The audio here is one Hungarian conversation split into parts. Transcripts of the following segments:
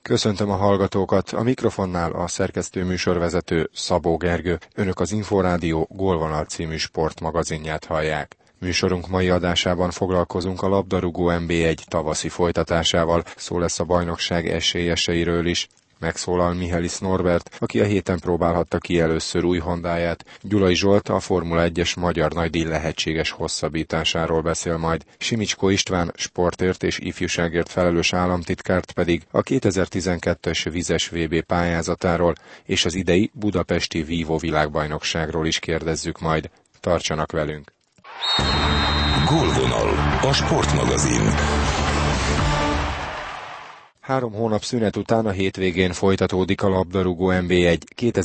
Köszöntöm a hallgatókat, a mikrofonnál a szerkesztő műsorvezető Szabó Gergő. Önök az Inforádió Gólvonal című sportmagazinját hallják. Műsorunk mai adásában foglalkozunk a labdarúgó NB1 tavaszi folytatásával, szó lesz a bajnokság esélyeseiről is. Megszólal Mihelis Norbert, aki a héten próbálhatta ki először új Hondáját. Gyulai Zsolt a Formula 1-es magyar nagydíj lehetséges hosszabbításáról beszél majd. Simicskó István sportért és ifjúságért felelős államtitkárt pedig a 2012-es vizes VB pályázatáról és az idei budapesti Vívó világbajnokságról is kérdezzük majd. Tartsanak velünk! Gólvonal, a sportmagazin. 3 hónap szünet után a hétvégén folytatódik a labdarúgó NB1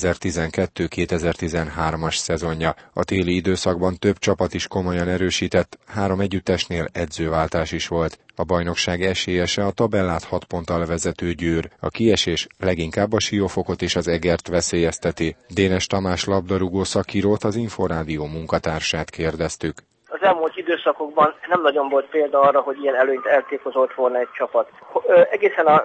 2012-2013-as szezonja. A téli időszakban több csapat is komolyan erősített, 3 együttesnél edzőváltás is volt. A bajnokság esélyese a tabellát 6 ponttal vezető Győr. A kiesés leginkább a Siófokot és az Egert veszélyezteti. Dénes Tamás labdarúgó szakírót, az Inforádió munkatársát kérdeztük. Az elmúlt időszakokban nem nagyon volt példa arra, hogy ilyen előnyt eltékozolt volna egy csapat. Egészen a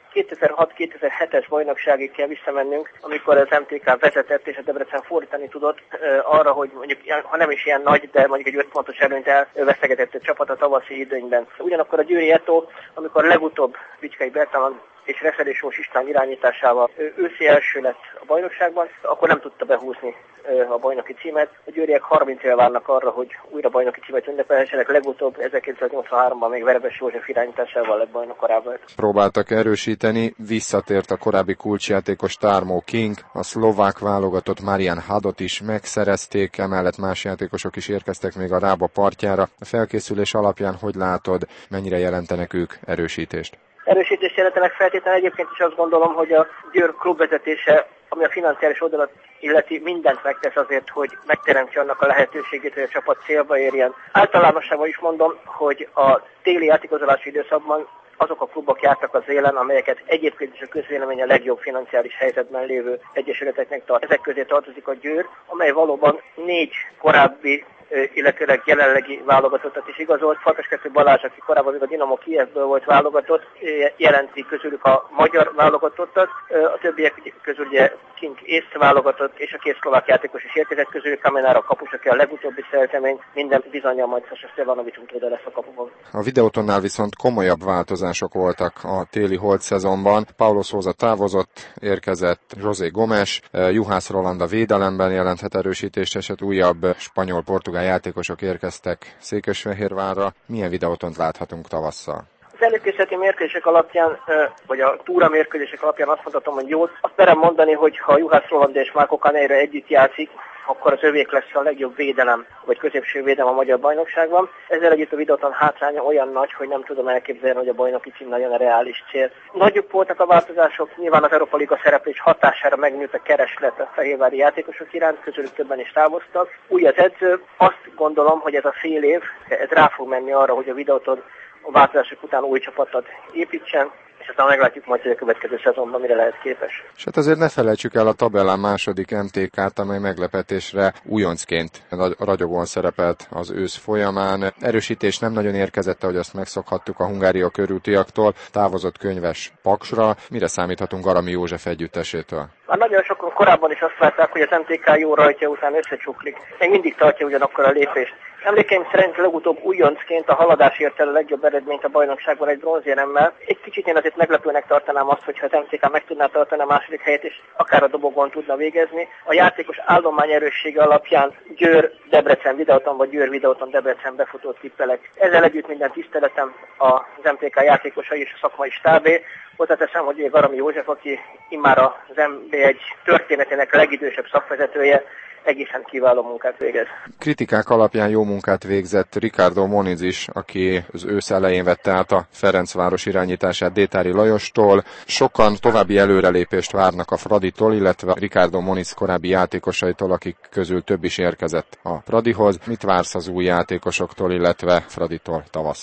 2006-2007-es bajnokságig kell visszamennünk, amikor az MTK vezetett és a Debrecen fordítani tudott arra, hogy mondjuk, ha nem is ilyen nagy, de mondjuk egy 5 pontos előnyt elvesztegetett egy csapat a tavaszi időnyben. Ugyanakkor a győri Eto, amikor legutóbb Bicskei Bertalan és Refelé Sós István irányításával őszi első lett a bajnokságban, akkor nem tudta behúzni a bajnoki címet. A győriek 30 éve várnak arra, hogy újra bajnoki címet ünnepelhessenek. Legutóbb 1983-ban még Verebes József irányításával lett bajnok korábban. Próbáltak erősíteni, visszatért a korábbi kulcsjátékos Tarmo King, a szlovák válogatott Marian Hadot is megszerezték, emellett más játékosok is érkeztek még a Rába partjára. A felkészülés alapján hogy látod, mennyire jelentenek ők erősítést? Erősítést jelentenek feltétlenül, egyébként is azt gondolom, hogy a Győr klubvezetése, ami a financiális oldalat illeti, mindent megtesz azért, hogy megteremtse annak a lehetőségét, hogy a csapat célba érjen. Általánosságban is mondom, hogy a téli játékozási időszakban azok a klubok jártak az élen, amelyeket egyébként is a közvélemény a legjobb financiális helyzetben lévő egyesületeknek tart. Ezek közé tartozik a Győr, amely valóban 4 korábbi, illetőleg jelenlegi válogatottat is igazolt. Farkaskettő Balázs, aki korábban még a Dinamo Kijevből volt válogatott, jelenti közülük a magyar válogatottat. A többiek közül ugye King ész válogatott, és a 2 szlovák játékos is érkezett közülük, Kamenára a kapus, aki a legutóbbi szertemény, minden bizonnyal majd Sasa Stevanovics útvédő lesz a kapuban. A Videótonnál viszont komolyabb változások voltak a téli holt szezonban. Paulo Sousa távozott, érkezett José Gomes, Juhász Roland a védelemben jelenthet erősítést, és újabb spanyol-portugál játékosok érkeztek Székesfehérvárra. Milyen Videótont láthatunk tavasszal? Az előkészületi mérkőzések alapján, vagy a túra mérkőzések alapján azt mondhatom, hogy jó. Azt merem mondani, hogy ha Juhász Roland és Márko Kaneira együtt játszik, akkor az övék lesz a legjobb védelem, vagy középső védelem a magyar bajnokságban. Ezzel együtt a Videóton hátránya olyan nagy, hogy nem tudom elképzelni, hogy a bajnoki cím nagyon a reális cél. Nagyobb voltak a változások, nyilván az Európa Liga szereplés hatására megnőtt a kereslet a fehérvári játékosok iránt, közülük többen is távoztak. Új az edző, azt gondolom, hogy ez a fél év, ez rá fog menni arra, hogy a Videóton a változások után új csapatot építsen, és aztán meglátjuk majd, hogy a következő szezonban mire lehet képes. És hát azért ne felejtsük el a tabellán második MTK-t, amely meglepetésre újoncként ragyogóan szerepelt az ősz folyamán. Erősítés nem nagyon érkezett, ahogy azt megszokhattuk a Hungária körútiaktól, távozott Könyves Paksra. Mire számíthatunk Arami József együttesétől? Már nagyon sokan korábban is azt látták, hogy az MTK jó rajtja után összecsuklik. Még mindig tartja ugyanakkor a lépést. Emlékeim szerint legutóbb újoncként a haladás ért el a legjobb eredményt a bajnokságban egy bronzéremmel. Egy kicsit én azért meglepőnek tartanám azt, hogyha az MTK meg tudná tartani a második helyet, és akár a dobogón tudna végezni. A játékos állomány erőssége alapján Győr, Debrecen, Videóton vagy Győr, Videóton, Debrecen befutót tippelek. Ezzel együtt minden tiszteletem az MTK játékosai és a szakmai stábé. Hozzáteszem, hogy Arami József, aki immár az NB1 történetének legidősebb szakvezetője, egészen kiváló munkát végez. Kritikák alapján jó munkát végzett Ricardo Moniz is, aki az ősz elején vette át a Ferencváros irányítását Détári Lajostól. Sokan további előrelépést várnak a Fraditól, illetve Ricardo Moniz korábbi játékosaitól, akik közül több is érkezett a Fradihoz. Mit vársz az új játékosoktól, illetve Fraditól tavasszal?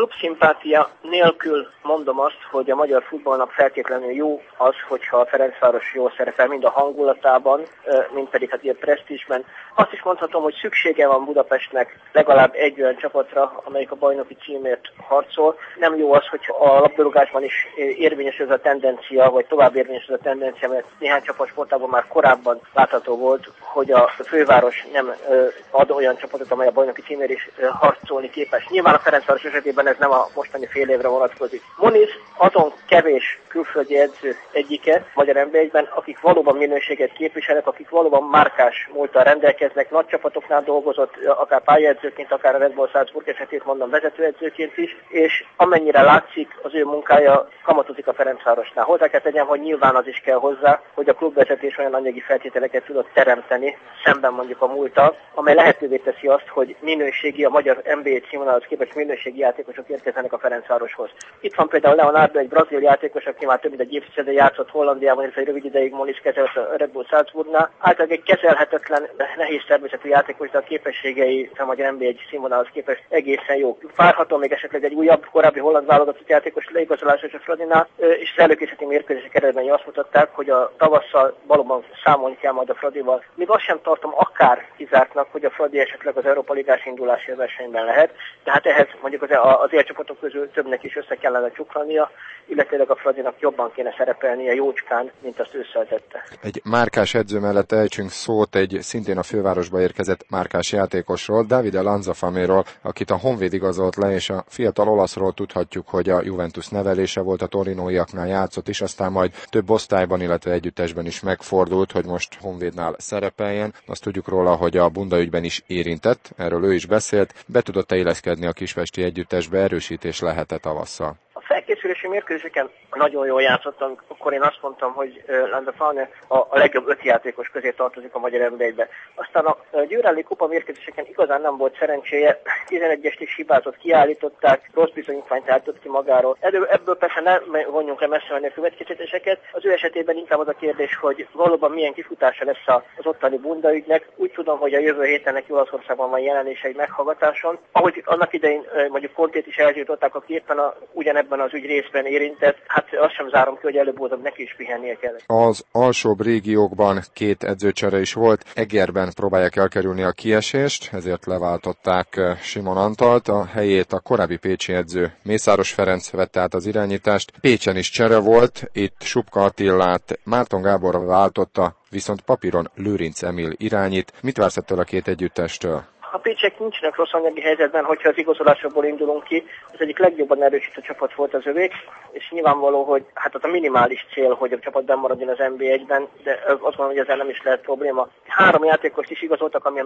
klubszimpátia nélkül mondom azt, hogy a magyar futballnak feltétlenül jó az, hogyha a Ferencváros jól szerepel, mind a hangulatában, mind pedig hát ilyen presztízsben. Azt is mondhatom, hogy szüksége van Budapestnek legalább egy olyan csapatra, amelyik a bajnoki címért harcol. Nem jó az, hogy a labdarúgásban is érvényes ez a tendencia, vagy tovább érvényes ez a tendencia, mert néhány csapatsportában már korábban látható volt, hogy a főváros nem ad olyan csapatot, amely a bajnoki címért is harcolni képes. Nyilván a Ferencváros esetében ez nem a mostani fél évre vonatkozik. Moniz azon kevés külföldi edző egyike magyar NB1-ben, akik valóban minőséget képviselnek, akik valóban márkás múlttal rendelkeznek, nagy csapatoknál dolgozott, akár pályaedzőként, akár a Red Bull Salzburg esetét mondom vezetőedzőként is, és amennyire látszik, az ő munkája kamatozik a Ferencvárosnál. Hozzá kell tegyem, hogy nyilván az is kell hozzá, hogy a klubvezetés olyan anyagi feltételeket tudott teremteni, szemben mondjuk a múlttal, amely lehetővé teszi azt, hogy minőségi, a magyar NB1 színvonalhoz képest minőségi játékosok érkeznek a Ferencvároshoz. Itt van például Leonardo, egy brazil játékos, aki már több mint egy évtizede játszott Hollandiában, és egy rövid ideig Moniz kezelt a Red Bull Salzburgnál. Általában egy kezelhetetlen, nehéz természetű játékos, de a képességei a magyar NB1 színvonalhoz képest egészen jó. Várható még esetleg egy újabb, korábbi holland válogatott játékos leigazolás a Fradinál, és az előkészítő mérkőzések eredményei azt mutatták, hogy a tavasszal valóban számolni kell majd a Fradival. Még azt sem tartom akár kizártnak, hogy a Fradi esetleg az Európa Ligás indulási versenyben lehet, tehát ehhez mondjuk az élcsapatok közül többnek is össze kellene csuklania, illetőleg a Fradinak jobban kéne szerepelnie jócskán, mint azt ősszel tette. Egy márkás edző mellett ejtsünk szót egy szintén a fővárosba érkezett márkás játékosról, Davide Lanzafaméról, akit a Honvéd igazolt le, és a fiatal olaszról tudhatjuk, hogy a Juventus nevelése volt, a torinóiaknál játszott is, aztán majd több osztályban, illetve együttesben is megfordult, hogy most Honvédnál szerepeljen. Azt tudjuk róla, hogy a Bunda ügyben is érintett, erről ő is beszélt, be tudott illeszkedni a kispesti együttesbe, erősítés lehet tavasszal. Felkészülési mérkőzéseken nagyon jól játszottam, akkor én azt mondtam, hogy Lanzafame a legjobb 5 játékos közé tartozik a magyar NB1-be. Aztán a Győrelli kupa mérkőzéseken igazán nem volt szerencséje, 11-est is hibázott, kiállították, rossz bizonyítványt állított ki magáról. Ebből persze ne vonjunk le messze menő következtetéseket. Az ő esetében inkább az a kérdés, hogy valóban milyen kifutása lesz az ottani Bunda ügynek. Úgy tudom, hogy a jövő héten neki Olaszországban van jelenése egy meghallgatáson. Ahogy annak idején mondjuk Kontét is elzsították, aki éppen ugyanebben az ügy részben érintett, hát azt sem zárom ki, hogy előbb-utóbb neki is pihennie kell. Az alsóbb régiókban 2 edzőcsere is volt, Egerben próbálják elkerülni a kiesést, ezért leváltották Simon Antalt, a helyét a korábbi pécsi edző Mészáros Ferenc vette át az irányítást. Pécsen is csere volt, itt Subka Attillát Márton Gábor váltotta, viszont papíron Lőrinc Emil irányít. Mit vársz ettől a 2 együttestől? A pécsiek nincsenek rossz anyagi helyzetben, hogyha az igazolásokból indulunk ki. Az egyik legjobban erősítő csapat volt az övék, és nyilvánvaló, hogy hát az a minimális cél, hogy a csapat bennmaradjon az NB1-ben, de azt gondolom, hogy ezzel nem is lehet probléma. 3 játékost is igazoltak, aki a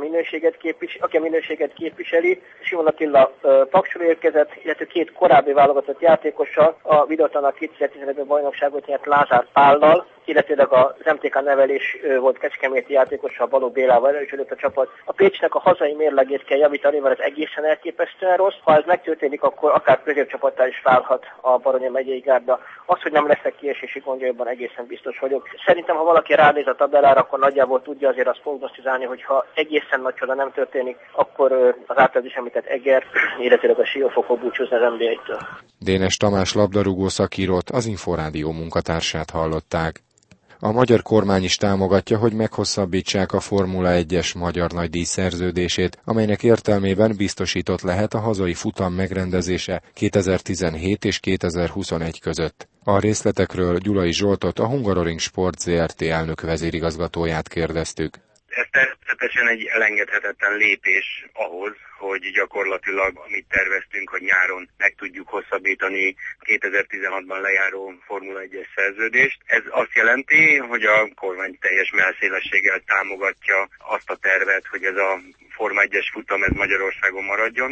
minőséget képviseli. Simon Attila Paksról érkezett, illetve 2 korábbi válogatott játékossal, a Videotanak 2015-ben bajnokságot nyert Lázár Pállal, illetőleg az MTK nevelés volt kecskeméti játékossal, Balogh Bélával erősödött a csapat. A Pécsnek a hazai mérlegét kell javítani, mert ez egészen elképesztően rossz. Ha ez megtörténik, akkor akár középcsapattá is válhat a Baronia megyei gárda. Az, hogy nem lesznek kiesési gondjaiban, egészen biztos vagyok. Szerintem, ha valaki ránéz a tabellára, akkor nagyjából tudja azért azt prognosztizálni, hogy ha egészen nagy csoda nem történik, akkor az általában is említett Eger, illetőleg a Siófok fog búcsúzni az NB1-től. Dénes Tamás labdarúgó szakírót, az Inforádió munkatársát hallották. A magyar kormány is támogatja, hogy meghosszabbítsák a Formula 1-es magyar nagydíj szerződését, amelynek értelmében biztosított lehet a hazai futam megrendezése 2017 és 2021 között. A részletekről Gyulai Zsoltot, a Hungaroring Sport Zrt. Elnök vezérigazgatóját kérdeztük. Ez természetesen egy elengedhetetlen lépés ahhoz, hogy gyakorlatilag amit terveztünk, hogy nyáron meg tudjuk hosszabbítani 2016-ban lejáró Formula 1-es szerződést. Ez azt jelenti, hogy a kormány teljes mellszélességgel támogatja azt a tervet, hogy ez a Forma 1-es futam ez Magyarországon maradjon.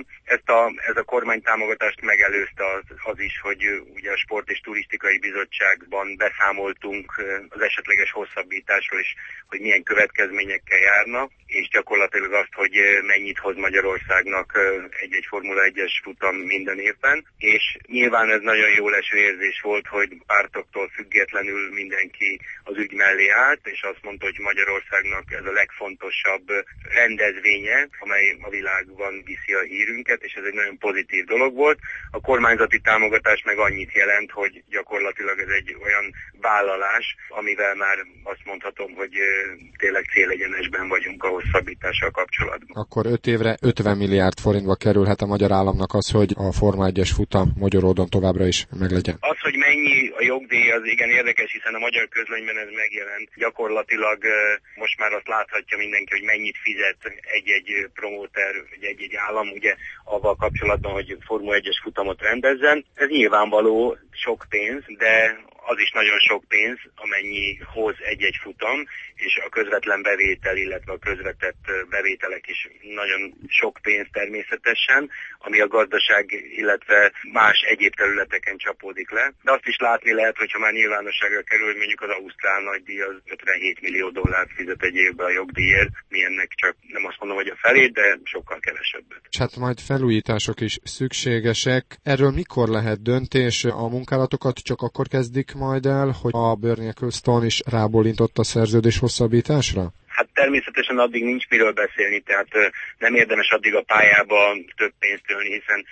Ez a kormány támogatást megelőzte az is, hogy ugye a Sport és Turisztikai Bizottságban beszámoltunk az esetleges hosszabbításról is, hogy milyen következményekkel járna. és gyakorlatilag azt, hogy mennyit hoz Magyarországnak egy-egy Formula 1-es futam minden évben, és nyilván ez nagyon jó leső érzés volt, hogy pártoktól függetlenül mindenki az ügy mellé állt, és azt mondta, hogy Magyarországnak ez a legfontosabb rendezvénye, amely a világban viszi a hírünket, és ez egy nagyon pozitív dolog volt. A kormányzati támogatás meg annyit jelent, hogy gyakorlatilag ez egy olyan vállalás, amivel már azt mondhatom, hogy tényleg célegyenesben vagyunk a hosszabbítással kapcsolatban. Akkor 5 évre 50 milliárd forintba kerülhet a magyar államnak az, hogy a Forma 1-es futam Magyaródon továbbra is meglegyen. Az, hogy mennyi a jogdíj, az igen érdekes, hiszen a magyar közlönyben ez megjelent. Gyakorlatilag most már azt láthatja mindenki, hogy mennyit fizet egy-egy promóter, vagy egy-egy állam, ugye avval kapcsolatban, hogy Forma 1-es futamot rendezzen. Ez nyilvánvaló sok pénz, de az is nagyon sok pénz, amennyi hoz egy-egy futam, és a közvetlen bevétel, illetve a közvetett bevételek is nagyon sok pénz természetesen, ami a gazdaság, illetve más egyéb területeken csapódik le. De azt is látni lehet, hogyha már nyilvánosságra kerül, hogy mondjuk az ausztrál nagydíj az 57 millió dollárt fizet egy évben a jogdíjért, mi ennek csak nem azt mondom, hogy a felét, de sokkal kevesebbet. És hát majd felújítások is szükségesek. Erről mikor lehet döntés? A munkálatokat csak akkor kezdik majd el, hogy a Bernie Ecclestone is rábólintott a szerződés hosszabbításra? Hát természetesen addig nincs miről beszélni, tehát nem érdemes addig a pályába több pénzt ölni, hiszen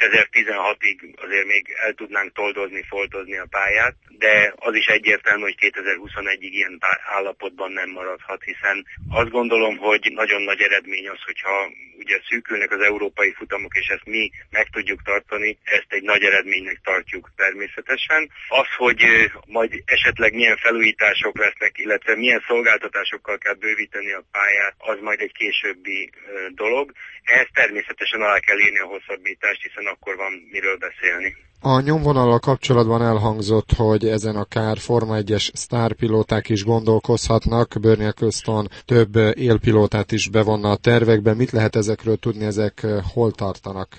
2016-ig azért még el tudnánk foltozni a pályát, de az is egyértelmű, hogy 2021-ig ilyen állapotban nem maradhat, hiszen azt gondolom, hogy nagyon nagy eredmény az, hogyha ugye szűkülnek az európai futamok, és ezt mi meg tudjuk tartani, ezt egy nagy eredménynek tartjuk természetesen. Az, hogy majd esetleg milyen felújítások lesznek, illetve milyen szolgáltatásokkal kell bővíteni a pályát, az majd egy későbbi dolog. Ehhez természetesen alá kell írni a hosszabbítást, hiszen akkor van miről beszélni. A nyomvonallal kapcsolatban elhangzott, hogy ezen akár Forma 1-es sztárpilóták is gondolkozhatnak, Bernie Ecclestone több élpilótát is bevonna a tervekbe. Mit lehet ezekről tudni, ezek hol tartanak?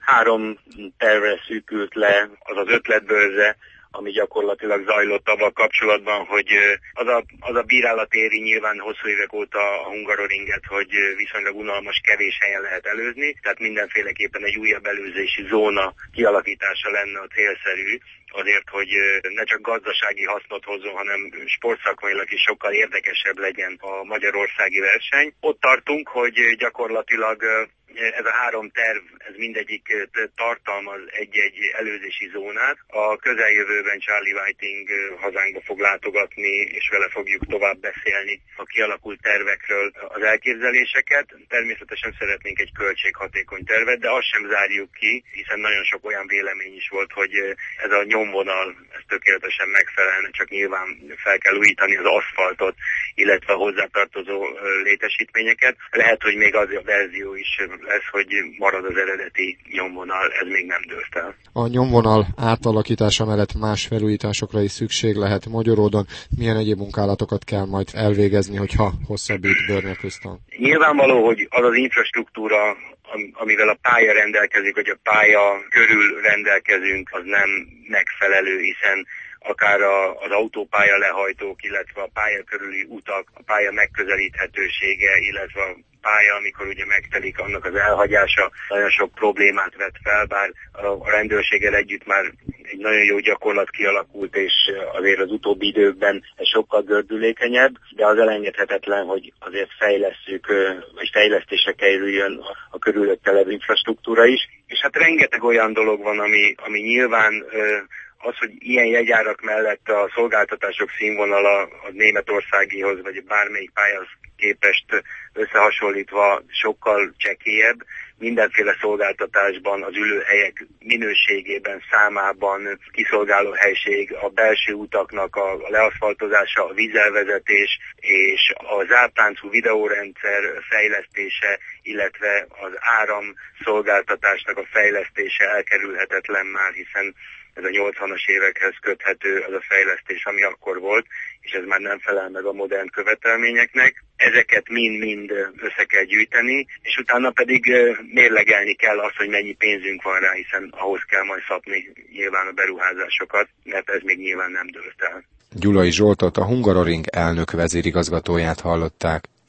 3 tervre szűkült le az az ötletbörze, ami gyakorlatilag zajlott avval kapcsolatban, hogy az a bírálat éri nyilván hosszú évek óta a Hungaroringet, hogy viszonylag unalmas, kevés helyen lehet előzni, tehát mindenféleképpen egy újabb előzési zóna kialakítása lenne a célszerű, azért, hogy ne csak gazdasági hasznot hozzon, hanem sportszakmailag is sokkal érdekesebb legyen a magyarországi verseny. Ott tartunk, hogy gyakorlatilag ez a 3 terv, ez mindegyik tartalmaz egy-egy előzési zónát. A közeljövőben Charlie Whiting hazánkba fog látogatni, és vele fogjuk tovább beszélni a kialakult tervekről az elképzeléseket. Természetesen szeretnénk egy költséghatékony tervet, de azt sem zárjuk ki, hiszen nagyon sok olyan vélemény is volt, hogy ez a nyomvonal ez tökéletesen megfelelne, csak nyilván fel kell újítani az aszfaltot, illetve a hozzátartozó létesítményeket. Lehet, hogy még az a verzió is lesz, hogy marad az eredeti nyomvonal, ez még nem dőlt el. A nyomvonal átalakítása mellett más felújításokra is szükség lehet Magyaródon. Milyen egyéb munkálatokat kell majd elvégezni, hogyha hosszabbít Bernie Ecclestone? Nyilvánvaló, hogy az az infrastruktúra, amivel a pálya rendelkezik, vagy a pálya körül rendelkezünk, az nem megfelelő, hiszen akár az autópálya lehajtók, illetve a pálya körüli utak, a pálya megközelíthetősége, illetve a pálya, amikor ugye megtelik, annak az elhagyása nagyon sok problémát vet fel, bár a rendőrséggel együtt már egy nagyon jó gyakorlat kialakult, és azért az utóbbi időkben ez sokkal gördülékenyebb, de az elengedhetetlen, hogy azért fejlesszük, vagy fejlesztésre kerüljön a körülötte levő infrastruktúra is. És hát rengeteg olyan dolog van, ami nyilván az, hogy ilyen jegyárak mellett a szolgáltatások színvonala a németországihoz, vagy bármelyik pályához képest összehasonlítva sokkal csekélyebb, mindenféle szolgáltatásban, az ülőhelyek minőségében, számában, kiszolgáló helység, a belső utaknak a leaszfaltozása, a vízelvezetés és a zártáncú videórendszer fejlesztése, illetve az áramszolgáltatásnak a fejlesztése elkerülhetetlen már, hiszen ez a 80-as évekhez köthető az a fejlesztés, ami akkor volt, és ez már nem felel meg a modern követelményeknek. Ezeket mind-mind össze kell gyűjteni, és utána pedig mérlegelni kell azt, hogy mennyi pénzünk van rá, hiszen ahhoz kell majd szapni nyilván a beruházásokat, mert ez még nyilván nem dőlt el. Gyulai Zsoltot, a Hungaroring elnök vezérigazgatóját hallották.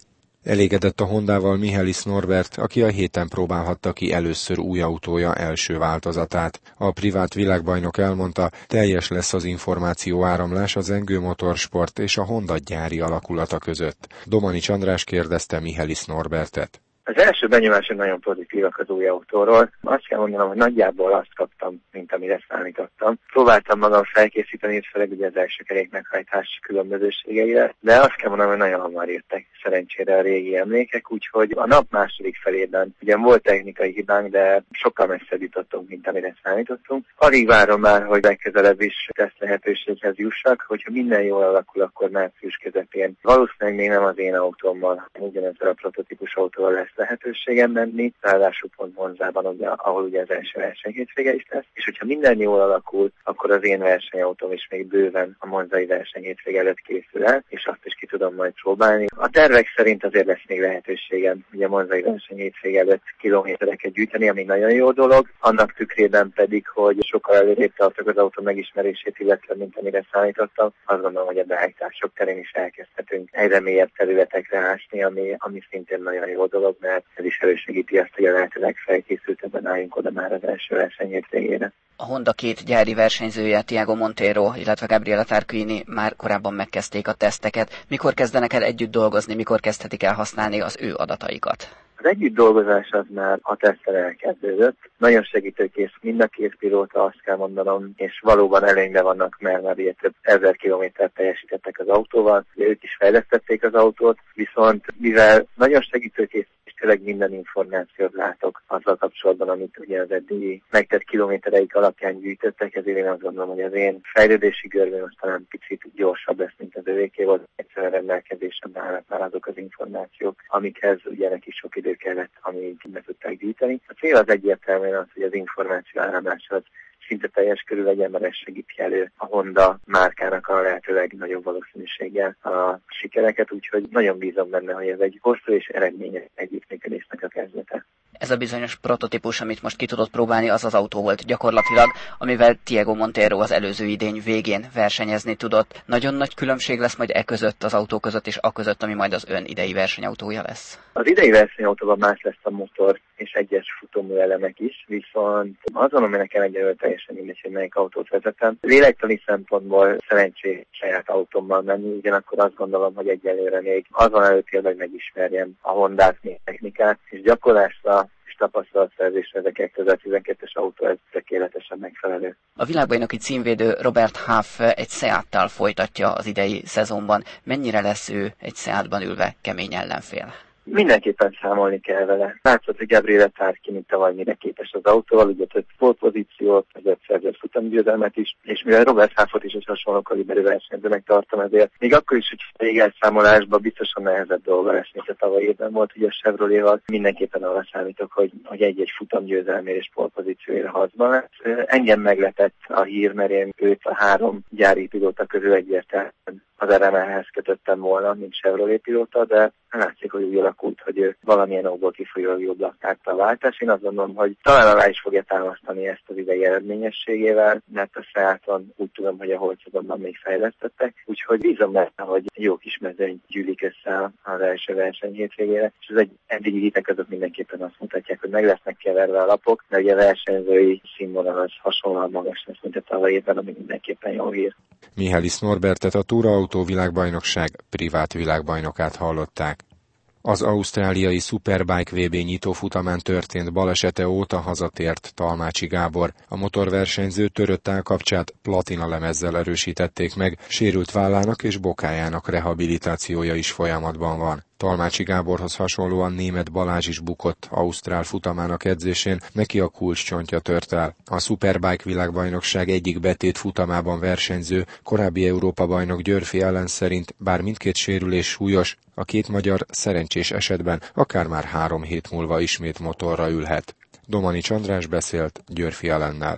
Elégedett a Hondával Mihális Norbert, aki a héten próbálhatta ki először új autója első változatát. A privát világbajnok elmondta, teljes lesz az információ áramlás az Engő Motorsport és a Honda gyári alakulata között. Domanics András kérdezte Mihális Norbertet. Az első benyomásom nagyon pozitívak az új autóról. Azt kell mondanom, hogy nagyjából azt kaptam, mint amire számítottam. Próbáltam magam felkészíteni, főleg ugye az első kerékmeghajtás különbözőségeire, de azt kell mondanom, hogy nagyon hamar jöttek szerencsére a régi emlékek, úgyhogy a nap második felében ugyan volt technikai hibánk, de sokkal messzebb jutottunk, mint amire számítottunk. Alig várom már, hogy legközelebb is teszt lehetőséghez jussak, hogyha minden jól alakul, akkor március közepén. Valószínűleg még nem az én autómmal, ugyanezzel a prototípus autóval lesz lehetőségem menni, ráadásul pont Monzában, ahol ugye az első versenyhétvége is lesz, és hogyha minden jól alakul, akkor az én versenyautóm is még bőven a monzai versenyhétvége előtt készül el, és azt is ki tudom majd próbálni. A tervek szerint azért lesz még lehetőségem ugye a monzai versenyhétvége előtt kilométereket gyűjteni, ami nagyon jó dolog, annak tükrében pedig, hogy sokkal előrébb tartok az autó megismerését, illetve mint amire számítottam, azt gondolom, hogy a beállítások terén is elkezdhetünk egyre mélyebb területekre ásni, ami szintén nagyon jó dolog, mert ez is elősegíti azt, hogy a lehető legfelkészültebben álljunk oda már az első versenyhét végére. A Honda két gyári versenyzője, Tiago Monteiro, illetve Gabriele Tarquini már korábban megkezdték a teszteket. Mikor kezdenek el együtt dolgozni, mikor kezdhetik el használni az ő adataikat? Az együtt dolgozás az már a teszten elkezdődött. Nagyon segítőkész mind a két pilóta, azt kell mondanom, és valóban előnyben vannak, mert már ugye több 1000 kilométert teljesítettek az autóval. Ugye ők is fejlesztették az autót, viszont mivel nagyon segítőkész, és tényleg minden információt látok azzal kapcsolatban, amit ugye az eddigi megtett kilométereik alapján gyűjtöttek, ezért én azt gondolom, hogy az én fejlődési görbém most talán picit gyorsabb lesz, mint az övéké volt. Egyszerűen rendelkezésemben állnak már azok az információk, amikhez ugye neki sok idő kellett, amíg be tudták gyűjteni. A cél az egyértelműen az, hogy az információ áramlás az szinte teljes körül legyen, mert ez segíti elő a Honda márkának a lehető legnagyobb valószínűséggel a sikereket, úgyhogy nagyon bízom benne, hogy ez egy hosszú és eredményes együttműködésnek a kezdete. Ez a bizonyos prototípus, amit most ki tudott próbálni, az az autó volt gyakorlatilag, amivel Tiago Monteiro az előző idény végén versenyezni tudott. Nagyon nagy különbség lesz majd között, az autó között és a között, ami majd az ön idei versenyautója lesz. Az idei versenyautóban más lesz a motor és egyes futómű elemek is, viszont azon, hogy nekem egyelőre teljesen mindegy, hogy melyik autót vezetem. Lélektani szempontból szerencsés saját autómmal menni, ugyanakkor azt gondolom, hogy egyelőre még azon előtt, hogy megismerjem a Hondát, még technikát, és gyakorlásra és tapasztalatszerzésre ez a 2012-es autó, ez tökéletesen megfelelő. A világbajnoki címvédő Robert Huff egy Seattal folytatja az idei szezonban. Mennyire lesz ő egy Seatban ülve kemény ellenfél? Mindenképpen számolni kell vele. Látszott, hogy Gabriele Tarquini tavaly mire képes az autóval, ugye több pole-pozíciót, az 5 szerzett futamgyőzelmet is, és mivel Robert Huffot is egy hasonló kaliberű versenyzőnek tartom, ezért még akkor is, hogy még elszámolásban biztosan nehezebb dolga lesz, mint a tavaly évben volt, ugye a Chevroléval. Mindenképpen arra számítok, hogy egy-egy futamgyőzelmért és pole-pozícióért harcban lesz. Engem meglepett a hír, mert én őt a 3 gyári pilóta közül egyértelműen az RML-hez kötöttem volna, mint Chevrolet pilóta, de látszik, hogy úgy alakult, hogy valamilyen okból kifolyólag jobb laktátta a váltás. Én azt gondolom, hogy talán alá is fogja támasztani ezt az idei eredményességével, mert a Seaton úgy tudom, hogy a Holcodonban még fejlesztettek, úgyhogy bízom benne, hogy jó kis mezőny gyűlik össze az első verseny hétvégére, és az eddigi hitek azok mindenképpen azt mutatják, hogy meg lesznek keverve a lapok, de ugye a versenyzői színvonal az hasonlóan magas lesz, mint a tavaly évben, ami mindenképpen jó hír. Mihális Norbertet, a Túraautó világbajnokság privát világbajnokát hallották. Az ausztráliai Superbike VB nyitófutamán történt balesete óta hazatért Talmácsi Gábor. A motorversenyző törött állkapcsát platina lemezzel erősítették meg, sérült vállának és bokájának rehabilitációja is folyamatban van. Talmácsi Gáborhoz hasonlóan Németh Balázs is bukott ausztrál futamának edzésén, neki a kulcscsontja tört el. A Superbike világbajnokság egyik betét futamában versenyző, korábbi Európa-bajnok Györfi Ellen szerint bár mindkét sérülés súlyos, a két magyar szerencsés esetben akár már 3 hét múlva ismét motorra ülhet. Domanics András beszélt Györfi Ellennel.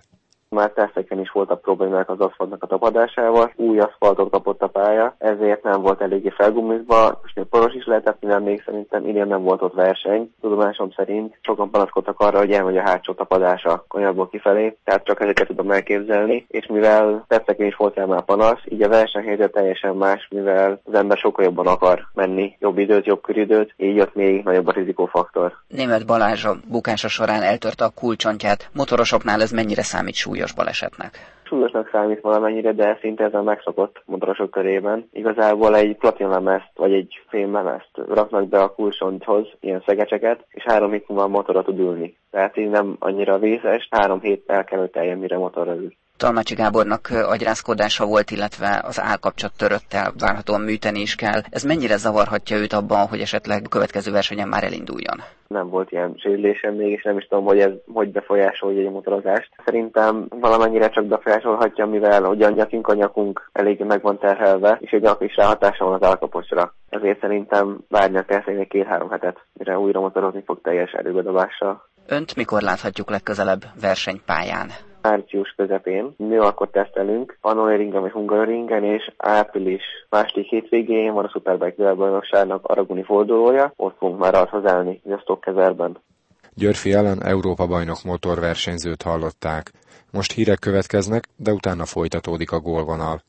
Már teszteken is voltak problémák az aszfaltnak a tapadásával, új aszfaltot kapott a pálya, ezért nem volt eléggé felgumizva, és még poros is lehetett, mivel még szerintem idén nem volt ott verseny. Tudomásom szerint sokan panaszkodtak arra, hogy elmegy a hátsó tapadása konyarból kifelé, tehát csak ezeket tudom elképzelni, és mivel teszteken is volt már panasz, így a versenyhelyzet teljesen más, mivel az ember sokkal jobban akar menni, jobb időt, jobb köridőt, így ott még nagyobb a rizikófaktor. Németh Balázs a bukása során eltörte a kulcsontját. Motorosoknál ez mennyire számít súlyos balesetnek? Súlyosnak számít valamennyire, de szinte ez a megszokott motorosok körében. Igazából egy platinlemezt vagy egy fémlemezt raknak be a kulcsonthoz, ilyen szegecseket, és 3 hét múlva a motorra tud ülni. Tehát így nem annyira vészes, 3 hét el kell teljen, mire motorra ül. Talmácsi Gábornak agyrázkódása volt, illetve az állkapcsot törött el, várhatóan műteni is kell. Ez mennyire zavarhatja őt abban, hogy esetleg a következő versenyen már elinduljon? Nem volt ilyen sérülésem még, és nem is tudom, hogy ez hogy befolyásolja egy motorozást. Szerintem valamennyire csak befolyásolhatja, mivel hogy a nyakunk elég meg van terhelve, és egy nyak is ráhatása van az állkapocsra. Ezért szerintem várnia kell egy 2-3 hetet, mire újra motorozni fog teljes erőbedobással. Önt mikor láthatjuk legközelebb versenypályán? Március közepén. Mi akkor tesztelünk a Nürburgringen és Hungaroringen, és április második hétvégén van a Superbike világbajnokságnak aragoni fordulója, ott fogunk már adhoz állni, a Stockkezerben. Györfi Ellen Európa-bajnok motorversenyzőt hallották. Most hírek következnek, de utána folytatódik a gólvonal.